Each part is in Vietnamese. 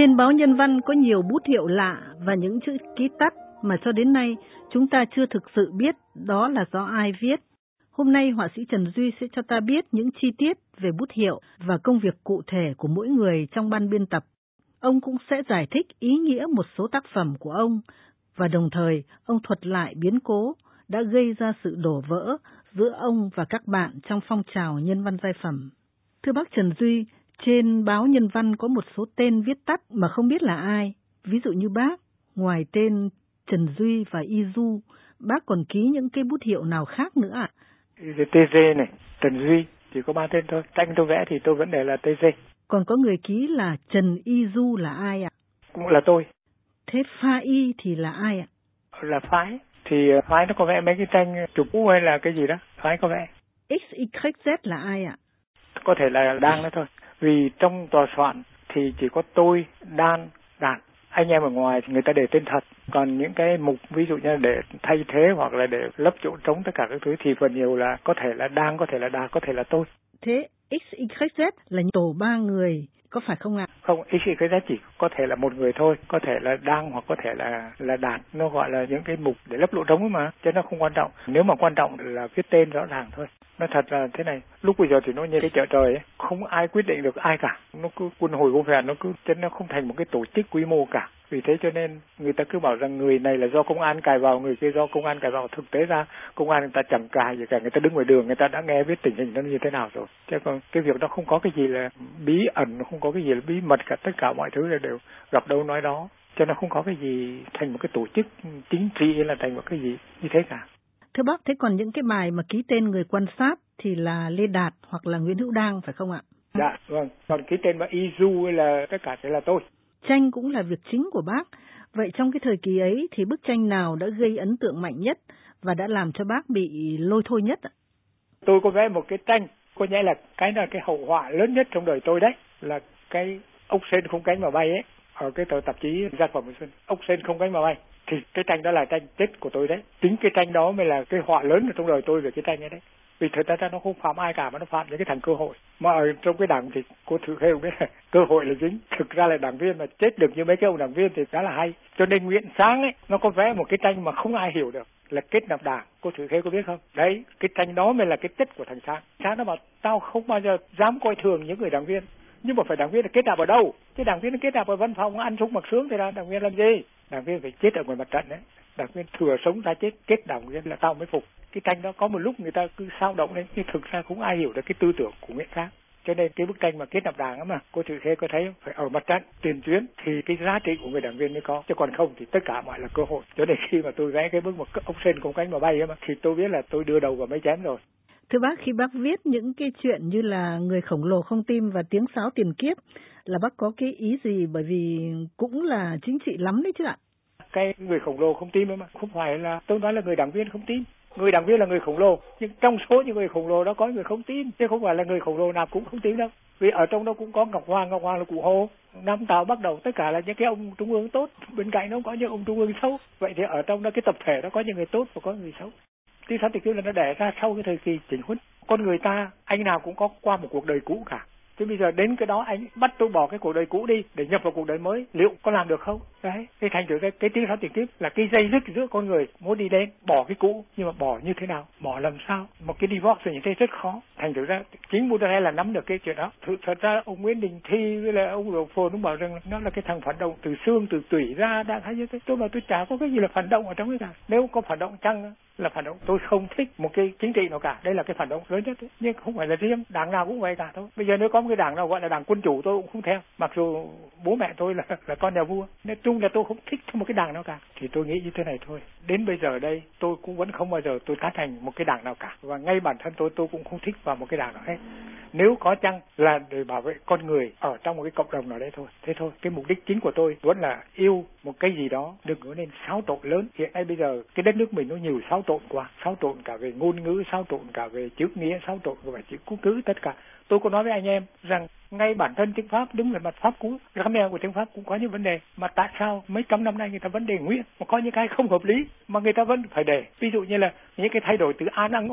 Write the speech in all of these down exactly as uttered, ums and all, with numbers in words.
Trên báo Nhân văn có nhiều bút hiệu lạ và những chữ ký tắt mà cho đến nay chúng ta chưa thực sự biết đó là do ai viết. Hôm nay họa sĩ Trần Duy sẽ cho ta biết những chi tiết về bút hiệu và công việc cụ thể của mỗi người trong ban biên tập. Ông cũng sẽ giải thích ý nghĩa một số tác phẩm của ông và đồng thời ông thuật lại biến cố đã gây ra sự đổ vỡ giữa ông và các bạn trong phong trào nhân văn giai phẩm. Thưa bác Trần Duy, trên báo Nhân văn có một số tên viết tắt mà không biết là ai. Ví dụ như bác, ngoài tên Trần Duy và Y Du, bác còn ký những cái bút hiệu nào khác nữa ạ? tê giê này, Trần Duy, chỉ có ba tên thôi. Tranh tôi vẽ thì tôi vẫn để là tê giê. Còn có người ký là Trần Y Du là ai ạ? Cũng là tôi. Thế Pha Y thì là ai ạ? Là Phái. Thì Phái nó có vẽ mấy cái tranh chụp cũ hay là cái gì đó, Phái có vẽ. ích y zét là ai ạ? Có thể là Đan đó thôi. Vì trong tòa soạn thì chỉ có tôi, Đan, Đạt. Anh em ở ngoài thì người ta để tên thật. Còn những cái mục ví dụ như để thay thế hoặc là để lấp chỗ trống tất cả các thứ thì phần nhiều là có thể là Đan, có thể là Đạt, có thể là tôi. Thế ích y zét là tổ ba người, có phải không ạ? Không, ích y zét chỉ có thể là một người thôi, có thể là Đan hoặc có thể là là Đạt. Nó gọi là những cái mục để lấp lỗ trống mà, chứ nó không quan trọng. Nếu mà quan trọng là viết tên rõ ràng thôi. Nó thật là thế này, lúc bây giờ thì nó như cái chợ trời ấy, không ai quyết định được ai cả. Nó cứ quân hồi vô vẹn, nó cứ chân nó không thành một cái tổ chức quy mô cả. Vì thế cho nên người ta cứ bảo rằng người này là do công an cài vào, người kia do công an cài vào. Thực tế ra công an người ta chẳng cài gì cả, người ta đứng ngoài đường người ta đã nghe biết tình hình nó như thế nào rồi. Chứ còn cái việc đó không có cái gì là bí ẩn, không có cái gì là bí mật cả, tất cả mọi thứ là đều gặp đâu nói đó. Cho nó không có cái gì thành một cái tổ chức chính trị hay là thành một cái gì như thế cả. Thưa bác, thế còn những cái bài mà ký tên người quan sát thì là Lê Đạt hoặc là Nguyễn Hữu Đang phải không ạ? Dạ, vâng. Còn ký tên mà Y Du hay là tất cả sẽ là tôi. Tranh cũng là việc chính của bác. Vậy trong cái thời kỳ ấy thì bức tranh nào đã gây ấn tượng mạnh nhất và đã làm cho bác bị lôi thôi nhất ạ? Tôi có vẽ một cái tranh, có nghĩa là cái là cái hậu họa lớn nhất trong đời tôi đấy, là cái ốc sên không cánh mà bay ấy, ở cái tờ tạp chí Gia phẩm Xuân. Ốc sên không cánh mà bay. Thì cái tranh đó là tranh chết của tôi đấy. Chính cái tranh đó mới là cái họa lớn trong đời tôi về cái tranh ấy đấy. Vì thật ra nó không phạm ai cả mà nó phạm những cái thằng cơ hội. Mà ở trong cái đảng thì cô thử khê không biết là cơ hội là chính. Thực ra là đảng viên mà chết được như mấy cái ông đảng viên thì khá là hay. Cho nên Nguyễn Sáng ấy, nó có vẽ một cái tranh mà không ai hiểu được, là kết nạp đảng. Cô thử khê có biết không? Đấy, cái tranh đó mới là cái chất của thằng Sáng. Sáng nó bảo tao không bao giờ dám coi thường những người đảng viên. Nhưng mà phải đảng viên là kết nạp ở đâu? Cái đảng viên nó kết nạp ở văn phòng ăn sung mặc sướng thì là đảng viên làm gì? Đảng viên phải chết ở ngoài mặt trận đấy. Đảng viên thừa sống ra chết, kết đảng viên là tao mới phục. Cái tranh đó có một lúc người ta cứ sao động lên, nhưng thực ra không ai hiểu được cái tư tưởng của Nguyễn Sáng. Cho nên cái bức tranh mà kết nạp đảng đó mà cô Thủy Khê có thấy không? Phải ở mặt trận tiền tuyến thì cái giá trị của người đảng viên mới có, chứ còn không thì tất cả mọi là cơ hội. Cho nên khi mà tôi vẽ cái bức một ốc sên không cánh mà bay ấy mà, thì tôi biết là tôi đưa đầu vào mấy chén rồi. Thưa bác, khi bác viết những cái chuyện như là Người khổng lồ không tim và Tiếng sáo tiền kiếp là bác có cái ý gì, bởi vì cũng là chính trị lắm đấy chứ ạ? Cái người khổng lồ không tim ấy mà không phải là tôi nói là người đảng viên không tim. Người đảng viên là người khổng lồ, nhưng trong số những người khổng lồ đó có người không tin, chứ không phải là người khổng lồ nào cũng không tin đâu. Vì ở trong đó cũng có Ngọc Hoàng, Ngọc Hoàng là Cụ Hồ, Nam Tào Bắc Đầu, tất cả là những cái ông trung ương tốt, bên cạnh nó có những ông trung ương xấu. Vậy thì ở trong đó cái tập thể đó có những người tốt và có người xấu. Tiếng sáo tiền kiếp là nó đẻ ra sau cái thời kỳ chỉnh huấn. Con người ta anh nào cũng có qua một cuộc đời cũ cả. Thế bây giờ đến cái đó anh bắt tôi bỏ cái cuộc đời cũ đi để nhập vào cuộc đời mới, liệu có làm được không? Đấy, cái thành thử cái, cái tiếng sáo tiền kiếp là cái dây dứt giữa con người muốn đi đến bỏ cái cũ, nhưng mà bỏ như thế nào, bỏ làm sao? Một cái divorce như thế rất khó. Thành thử ra chính Buddha là nắm được cái chuyện đó. Thực, thật ra ông Nguyễn Đình Thi với là ông Đồ Phồn cũng bảo rằng nó là cái thằng phản động từ xương từ tủy ra đã thấy như thế. Tôi bảo tôi chả có cái gì là phản động ở trong cái cả. Nếu có phản động chăng là phản động, tôi không thích một cái chính trị nào cả. Đây là cái phản động lớn nhất ấy. Nhưng không phải là riêng đảng nào cũng vậy cả thôi. Bây giờ nếu có một cái đảng nào gọi là đảng quân chủ tôi cũng không theo, mặc dù bố mẹ tôi là là con nhà vua. Nên chung là tôi không thích một cái đảng nào cả. Thì tôi nghĩ như thế này thôi. Đến bây giờ đây tôi cũng vẫn không bao giờ tôi tán thành một cái đảng nào cả, và ngay bản thân tôi tôi cũng không thích vào một cái đảng nào hết. Nếu có chăng là để bảo vệ con người ở trong một cái cộng đồng nào đấy thôi. Thế thôi. Cái mục đích chính của tôi vẫn là yêu một cái gì đó, đừng có nên xáo trộn lớn. Hiện nay bây giờ cái đất nước mình nó nhiều xáo trộn quá, xáo trộn cả về ngôn ngữ, xáo trộn cả về chữ nghĩa, xáo trộn cả về chữ cú cữ, tất cả. Tôi có nói với anh em rằng ngay bản thân tiếng Pháp đứng về mặt Pháp cú, grammar của tiếng Pháp cũng có những vấn đề mà tại sao mấy trăm năm nay người ta vẫn để nguyên, mà có những cái không hợp lý mà người ta vẫn phải để. Ví dụ như là những cái thay đổi từ an ăn ô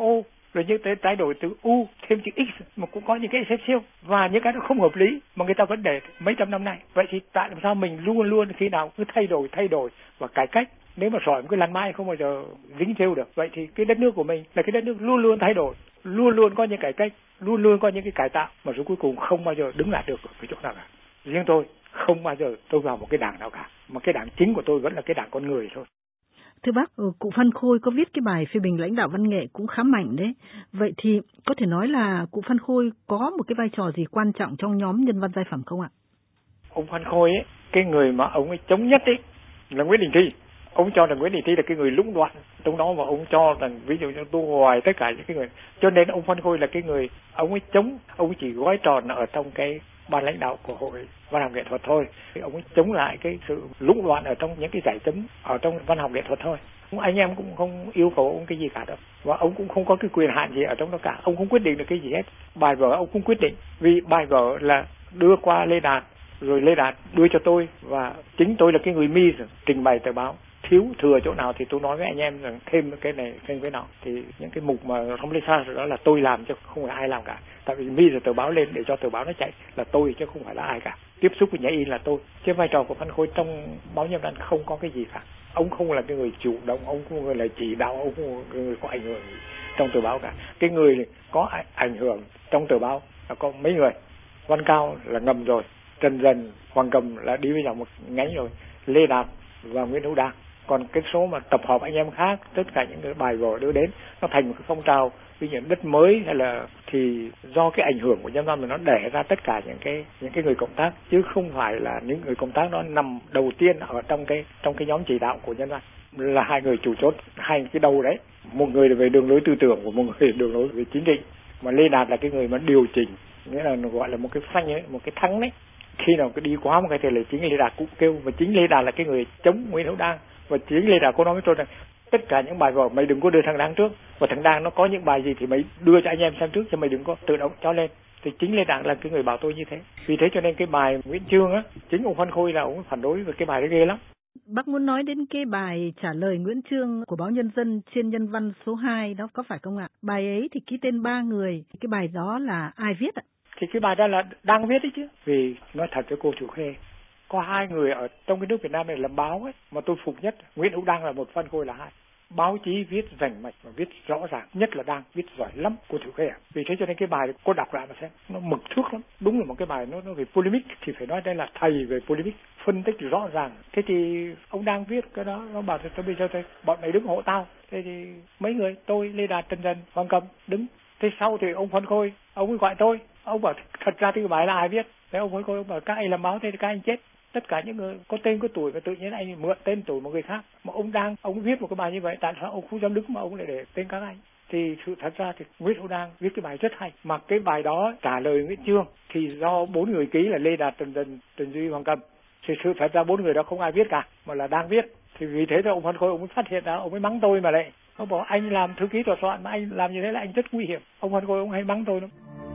rồi những cái thay đổi từ U thêm chữ X mà cũng có những cái exception và những cái nó không hợp lý mà người ta vẫn để mấy trăm năm nay. Vậy thì tại làm sao mình luôn luôn khi nào cứ thay đổi thay đổi và cải cách? Nếu mà sỏi một cái làn mái không bao giờ dính theo được. Vậy thì cái đất nước của mình là cái đất nước luôn luôn thay đổi, luôn luôn có những cải cách, luôn luôn có những cái cải tạo mà rồi cuối cùng không bao giờ đứng lại được ở cái chỗ nào cả. Riêng tôi không bao giờ tôi vào một cái đảng nào cả, mà cái đảng chính của tôi vẫn là cái đảng con người thôi. Thưa bác, cụ Phan Khôi có viết cái bài phê bình lãnh đạo văn nghệ cũng khá mạnh đấy. Vậy thì có thể nói là cụ Phan Khôi có một cái vai trò gì quan trọng trong nhóm nhân văn giai phẩm không ạ? Ông Phan Khôi ấy, cái người mà ông ấy chống nhất ấy là Nguyễn Đình Thi. Ông cho rằng Nguyễn Đình Thi là cái người lũng đoạn trong đó, mà ông cho rằng ví dụ như tu hoài tất cả những cái người, cho nên ông Phan Khôi là cái người ông ấy chống, ông ấy chỉ gói tròn ở trong cái ban lãnh đạo của hội văn học nghệ thuật thôi. Ông ấy chống lại cái sự lũng đoạn ở trong những cái giải chấm ở trong văn học nghệ thuật thôi. Anh em cũng không yêu cầu ông cái gì cả đâu, và ông cũng không có cái quyền hạn gì ở trong đó cả. Ông không quyết định được cái gì hết. Bài vở ông cũng quyết định, vì bài vở là đưa qua Lê Đạt, rồi Lê Đạt đưa cho tôi, và chính tôi là cái người mi trình bày tờ báo. Thiếu thừa chỗ nào thì tôi nói với anh em rằng thêm cái này thêm cái nọ. Thì những cái mục mà không lấy xa đó là tôi làm chứ không phải ai làm cả. Tại vì mi rồi tờ báo lên để cho tờ báo nó chạy là tôi chứ không phải là ai cả. Tiếp xúc với nhà in là tôi. Chứ vai trò của Phan Khôi trong báo Nhân văn không có cái gì cả. Ông không là cái người chủ động, ông không phải là chỉ đạo, ông không là người có ảnh hưởng trong tờ báo cả. Cái người có ảnh hưởng trong tờ báo là có mấy người. Văn Cao là ngầm rồi, Trần Dần, Hoàng Cầm là đi với nhau một nhánh rồi, Lê Đạt và Nguyễn Hữu Đăng. Còn cái số mà tập hợp anh em khác, tất cả những cái bài vở đưa đến nó thành một cái phong trào, ví dụ đất mới hay là thì do cái ảnh hưởng của nhân văn mà nó đẻ ra tất cả những cái những cái người cộng tác, chứ không phải là những người cộng tác đó nằm đầu tiên ở trong cái trong cái nhóm chỉ đạo của nhân văn. Là hai người chủ chốt, hai cái đầu đấy, một người là về đường lối tư tưởng của một người đường lối về chính trị, mà Lê Đạt là cái người mà điều chỉnh, nghĩa là gọi là một cái phanh ấy, một cái thắng đấy. Khi nào cứ đi quá một cái thì là chính Lê Đạt cũng kêu, và chính Lê Đạt là cái người chống Nguyễn Hữu Đăng, và chính Lê Đạt có nói với tôi rằng tất cả những bài vở mày đừng có đưa thằng Đăng trước, và thằng Đăng nó có những bài gì thì mày đưa cho anh em xem trước, cho mày đừng có tự động cho lên. Thì chính Lê Đạt là cái người bảo tôi như thế. Vì thế cho nên cái bài Nguyễn Chương á, chính ông Phan Khôi là ông phản đối về cái bài đó ghê lắm. Bác muốn nói đến cái bài trả lời Nguyễn Chương của báo Nhân dân trên nhân văn số hai đó có phải không ạ? Bài ấy thì ký tên ba người, cái bài đó là ai viết ạ? Thì cái bài đó là đang viết đấy chứ. Vì nói thật với cô Chủ Khê, có hai người ở trong cái nước Việt Nam này làm báo ấy mà tôi phục nhất, Nguyễn Hữu Đăng là một, Phan Khôi là hai. Báo chí viết rành mạch và viết rõ ràng, nhất là Đăng viết giỏi lắm, cô Chủ Khê. Vì thế cho nên cái bài cô đọc lại mà xem, nó mực thước lắm. Đúng là một cái bài nó nó về polemic, thì phải nói đây là thầy về polemic, phân tích rõ ràng. Thế thì ông Đăng viết cái đó, nó bảo tôi bây giờ tôi bọn mày đứng hộ tao. Thế thì mấy người, tôi, Lê Đạt, Trần Dần, Hoàng Cầm đứng. Thế sau thì ông Phan Khôi, ông ấy gọi tôi, ông bảo thật ra cái bài là ai viết? Thế ông Phan Khôi ông bảo các anh làm báo thế thì các anh chết. Tất cả những người có tên có tuổi và tự nhiên anh mượn tên tuổi một người khác. Mà ông đang ông viết một cái bài như vậy, tại sao ông không dám đứng mà ông lại để tên các anh? Thì sự thật ra thì Nguyễn Hữu Đăng viết cái bài rất hay. Mà cái bài đó trả lời Nguyễn Chương thì do bốn người ký là Lê Đạt, Trần Dần, Trần Duy, Hoàng Cầm. Thì sự thật ra bốn người đó không ai viết cả, mà là đang viết. Thì vì thế thì ông Phan Khôi ông mới phát hiện ra, ông mới mắng tôi mà lại. Ông bảo anh làm thư ký tòa soạn mà anh làm như thế là anh rất nguy hiểm. Ông Phan Khôi ông hay mắng tôi lắm.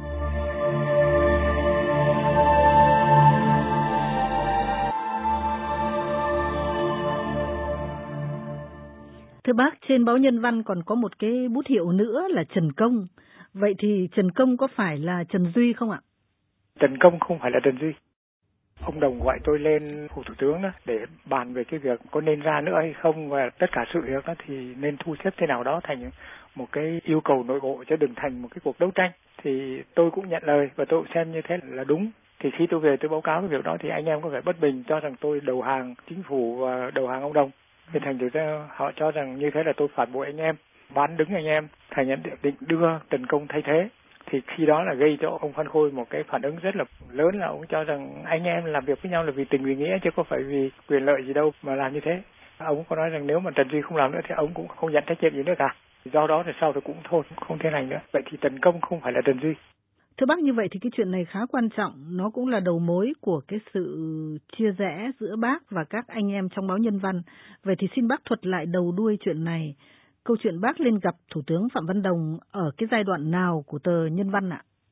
Thưa bác, trên báo Nhân văn còn có một cái bút hiệu nữa là Trần Công. Vậy thì Trần Công có phải là Trần Duy không ạ? Trần Công không phải là Trần Duy. Ông Đồng gọi tôi lên phủ thủ tướng đó để bàn về cái việc có nên ra nữa hay không, và tất cả sự việc đó thì nên thu xếp thế nào đó thành một cái yêu cầu nội bộ chứ đừng thành một cái cuộc đấu tranh. Thì tôi cũng nhận lời và tôi cũng xem như thế là đúng. Thì khi tôi về tôi báo cáo cái việc đó thì anh em có vẻ bất bình, cho rằng tôi đầu hàng chính phủ và đầu hàng ông Đồng. Thì thành thử ra họ cho rằng như thế là tôi phản bội anh em, bán đứng anh em, thành nhận định đưa Trần Công thay thế. Thì khi đó là gây cho ông Phan Khôi một cái phản ứng rất là lớn, là ông cho rằng anh em làm việc với nhau là vì tình vì nghĩa chứ có phải vì quyền lợi gì đâu mà làm như thế. Ông có nói rằng nếu mà Trần Duy không làm nữa thì ông cũng không nhận trách nhiệm gì nữa cả. Do đó thì sau thì cũng thôi, không thế này nữa. Vậy thì Trần Công không phải là Trần Duy. Thưa bác, như vậy thì cái chuyện này khá quan trọng, nó cũng là đầu mối của cái sự chia rẽ giữa bác và các anh em trong báo Nhân văn. Vậy thì xin bác thuật lại đầu đuôi chuyện này. Câu chuyện bác lên gặp Thủ tướng Phạm Văn Đồng ở cái giai đoạn nào của tờ Nhân văn ạ?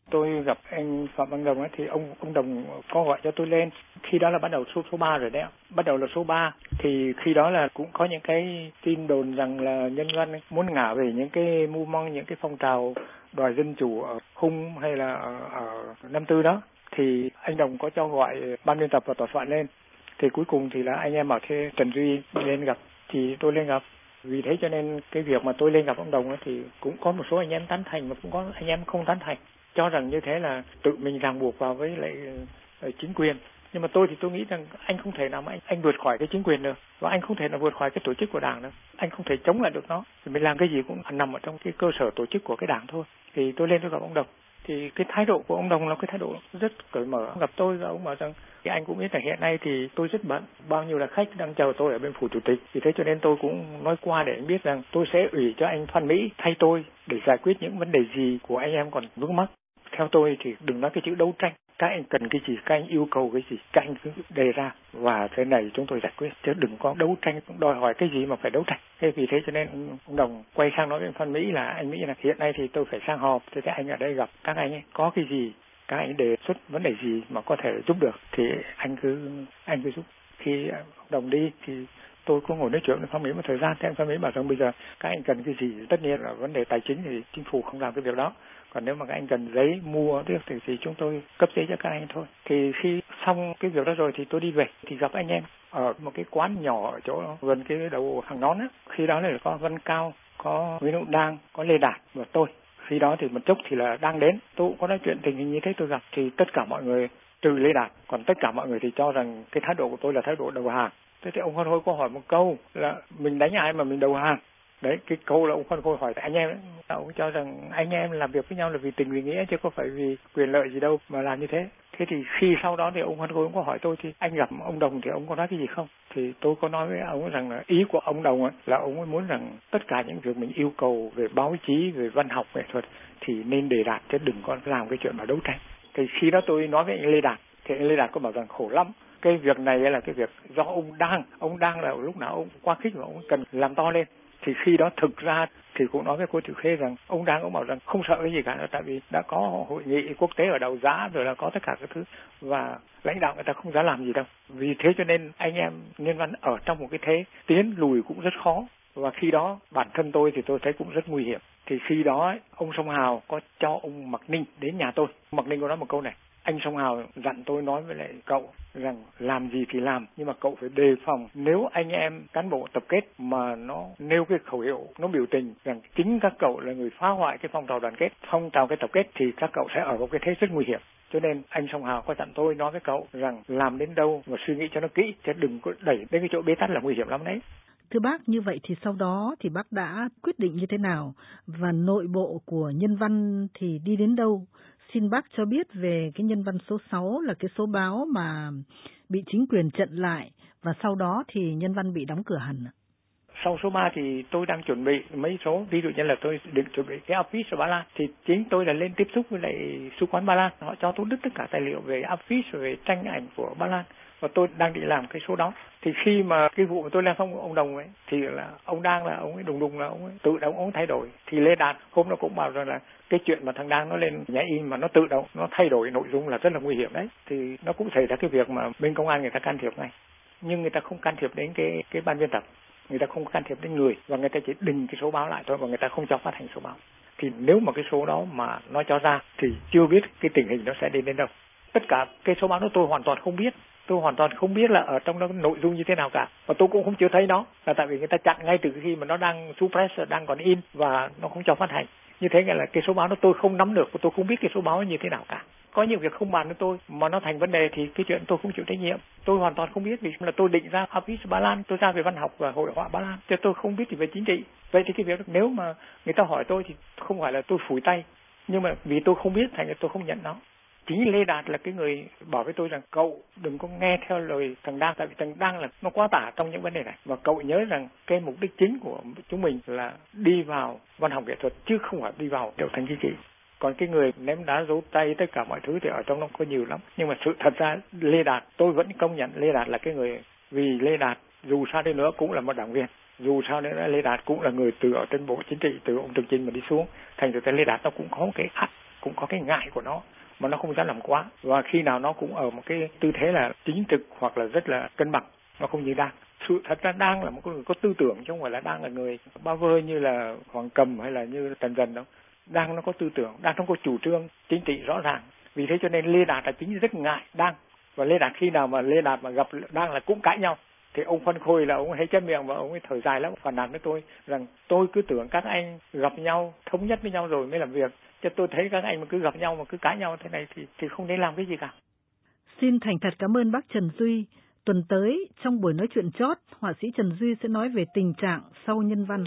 Tôi gặp anh Phạm Văn Đồng ấy, thì ông ông Đồng có gọi cho tôi lên. Khi đó là bắt đầu số số ba rồi đấy ạ. Bắt đầu là số ba thì khi đó là cũng có những cái tin đồn rằng là nhân văn muốn ngả về những cái mưu mong, những cái phong trào đòi dân chủ ở Khung hay là ở, ở Năm Tư đó. Thì anh Đồng có cho gọi ban biên tập và tòa soạn lên. Thì cuối cùng thì là anh em bảo thế Trần Duy lên gặp, thì tôi lên gặp. Vì thế cho nên cái việc mà tôi lên gặp ông Đồng ấy, thì cũng có một số anh em tán thành và cũng có anh em không tán thành, cho rằng như thế là tự mình ràng buộc vào với lại uh, chính quyền. Nhưng mà tôi thì tôi nghĩ rằng anh không thể nào mà anh, anh vượt khỏi cái chính quyền được, và anh không thể nào vượt khỏi cái tổ chức của đảng được, anh không thể chống lại được nó. Thì mình làm cái gì cũng nằm ở trong cái cơ sở tổ chức của cái đảng thôi. Thì tôi lên tôi gặp ông Đồng, thì cái thái độ của ông Đồng là cái thái độ rất cởi mở. Gặp tôi và ông bảo rằng thì anh cũng biết là hiện nay thì tôi rất bận, bao nhiêu là khách đang chờ tôi ở bên phủ chủ tịch, vì thế cho nên tôi cũng nói qua để anh biết rằng tôi sẽ ủy cho anh Phan Mỹ thay tôi để giải quyết những vấn đề gì của anh em còn vướng mắc. Theo tôi thì đừng nói cái chữ đấu tranh, các anh cần cái gì, các anh yêu cầu cái gì, các anh cứ đề ra và thế này chúng tôi giải quyết, chứ đừng có đấu tranh đòi hỏi cái gì mà phải đấu tranh. Thế vì thế cho nên ông Đồng quay sang nói với Phan Mỹ là anh Mỹ là hiện nay thì tôi phải sang họp, thế, thế anh ở đây gặp các anh ấy, có cái gì các anh đề xuất vấn đề gì mà có thể giúp được thì anh cứ anh cứ giúp. Khi ông Đồng đi thì tôi có ngồi nói chuyện với Phan Mỹ một thời gian, thế Phan Mỹ bảo rằng bây giờ các anh cần cái gì, tất nhiên là vấn đề tài chính thì chính phủ không làm cái việc đó, còn nếu mà các anh cần giấy mua thì, thì chúng tôi cấp giấy cho các anh thôi. Thì khi xong cái việc đó rồi thì tôi đi về thì gặp anh em ở một cái quán nhỏ ở chỗ gần cái đầu hàng nón á. Khi đó là có Văn Cao, có Nguyễn Hữu Đang, có Lê Đạt và tôi. Khi đó thì một chốc thì là đang đến, tôi cũng có nói chuyện tình hình như thế, tôi gặp thì tất cả mọi người trừ Lê Đạt, còn tất cả mọi người thì cho rằng cái thái độ của tôi là thái độ đầu hàng. Thế thì ông Phan Khôi có hỏi một câu là mình đánh ai mà mình đầu hàng? Đấy, cái câu là ông Phan Khôi hỏi anh em ấy, ông cho rằng anh em làm việc với nhau là vì tình vì nghĩa chứ có phải vì quyền lợi gì đâu mà làm như thế. Thế thì khi sau đó thì ông Phan Khôi cũng có hỏi tôi thì anh gặp ông Đồng thì ông có nói cái gì không? Thì tôi có nói với ông rằng là ý của ông Đồng ấy, là ông ấy muốn rằng tất cả những việc mình yêu cầu về báo chí, về văn học, nghệ thuật thì nên đề đạt chứ đừng có làm cái chuyện mà đấu tranh. Thì khi đó tôi nói với anh Lê Đạt thì anh Lê Đạt có bảo rằng khổ lắm. Cái việc này là cái việc do ông đang, ông đang là lúc nào ông quá khích và ông cần làm to lên. Thì khi đó thực ra thì cũng nói với cô Tiểu Khê rằng ông đang cũng bảo rằng không sợ cái gì cả, tại vì đã có hội nghị quốc tế ở Đầu Giã rồi, là có tất cả các thứ và lãnh đạo người ta không dám làm gì đâu. Vì thế cho nên anh em nhân văn ở trong một cái thế tiến lùi cũng rất khó, và khi đó bản thân tôi thì tôi thấy cũng rất nguy hiểm. Thì khi đó ông Song Hào có cho ông Mạc Ninh đến nhà tôi. Mạc Ninh có nói một câu này: anh Song Hào dặn tôi nói với lại cậu rằng làm gì thì làm, nhưng mà cậu phải đề phòng nếu anh em cán bộ tập kết mà nó nêu cái khẩu hiệu, nó biểu tình rằng chính các cậu là người phá hoại cái phong trào đoàn kết, phong trào cái tập kết, thì các cậu sẽ ở một cái thế rất nguy hiểm. Cho nên anh Song Hào có dặn tôi nói với cậu rằng làm đến đâu mà suy nghĩ cho nó kỹ, chứ đừng có đẩy đến cái chỗ bế tắc là nguy hiểm lắm đấy. Thưa bác, như vậy thì sau đó thì bác đã quyết định như thế nào và nội bộ của nhân văn thì đi đến đâu? Xin bác cho biết về cái nhân văn số sáu là cái số báo mà bị chính quyền chặn lại và sau đó thì nhân văn bị đóng cửa hẳn. Sau số ba thì tôi đang chuẩn bị mấy số, ví dụ như là tôi định chuẩn bị cái office ở Ba Lan, thì chính tôi là lên tiếp xúc với lại sứ quán Ba Lan, họ cho tôi tất cả tài liệu về office, về tranh ảnh của Ba Lan, và tôi đang định làm cái số đó. Thì khi mà cái vụ mà tôi làm xong ông Đồng ấy thì là ông Đang là ông ấy đùng đùng là ông ấy tự động ông thay đổi. Thì Lê Đạt hôm nó cũng bảo rằng là cái chuyện mà thằng Đang nó lên nhà in mà nó tự động nó thay đổi nội dung là rất là nguy hiểm đấy. Thì nó cũng xảy ra cái việc mà bên công an người ta can thiệp ngay, nhưng người ta không can thiệp đến cái cái ban biên tập, người ta không can thiệp đến người, và người ta chỉ đình cái số báo lại thôi, và người ta không cho phát hành số báo. Thì nếu mà cái số đó mà nó cho ra thì chưa biết cái tình hình nó sẽ đi đến đâu. Tất cả cái số báo đó tôi hoàn toàn không biết, tôi hoàn toàn không biết là ở trong đó nội dung như thế nào cả, và tôi cũng không chưa thấy nó, là tại vì người ta chặn ngay từ khi mà nó đang suppress, đang còn in và nó không cho phát hành. Như thế nghĩa là cái số báo đó tôi không nắm được, và tôi không biết cái số báo như thế nào cả. Có nhiều việc không bàn với tôi mà nó thành vấn đề thì cái chuyện tôi không chịu trách nhiệm. Tôi hoàn toàn không biết, vì là tôi định ra office Ba Lan, tôi ra về văn học và hội họa Ba Lan, chứ tôi không biết gì về chính trị. Vậy thì cái việc nếu mà người ta hỏi tôi thì không phải là tôi phủi tay, nhưng mà vì tôi không biết thành ra tôi không nhận nó. Chính Lê Đạt là cái người bảo với tôi rằng cậu đừng có nghe theo lời thằng Đang, tại vì thằng Đang là nó quá tả trong những vấn đề này, và cậu nhớ rằng cái mục đích chính của chúng mình là đi vào văn học nghệ thuật chứ không phải đi vào điều thành chính trị. Còn cái người ném đá giấu tay tất cả mọi thứ thì ở trong nó có nhiều lắm. Nhưng mà sự thật ra Lê Đạt, tôi vẫn công nhận Lê Đạt là cái người, vì Lê Đạt dù sao đi nữa cũng là một đảng viên, dù sao nữa Lê Đạt cũng là người từ ở trên bộ chính trị, từ ông Trường Chinh mà đi xuống, thành ra Lê Đạt nó cũng có cái ắt, cũng có cái ngại của nó mà nó không dám làm quá, và khi nào nó cũng ở một cái tư thế là chính trực hoặc là rất là cân bằng, nó không như Đang. Sự thật ra Đang là một người có tư tưởng chứ không phải là Đang là người bao vơ như là Hoàng Cầm hay là như Trần Dần đâu. Đang nó có tư tưởng, Đang nó có chủ trương chính trị rõ ràng. Vì thế cho nên Lê Đạt là chính rất ngại Đang, và Lê Đạt khi nào mà Lê Đạt mà gặp Đang là cũng cãi nhau. Thì ông Phân Khôi là ông hay chép miệng và ông ấy thở dài lắm, phàn nàn với tôi rằng tôi cứ tưởng các anh gặp nhau thống nhất với nhau rồi mới làm việc, chứ tôi thấy các anh mà cứ gặp nhau mà cứ cãi nhau thế này thì thì không nên làm cái gì cả. Xin thành thật cảm ơn bác Trần Duy. Tuần tới trong buổi nói chuyện chót, họa sĩ Trần Duy sẽ nói về tình trạng sau nhân văn.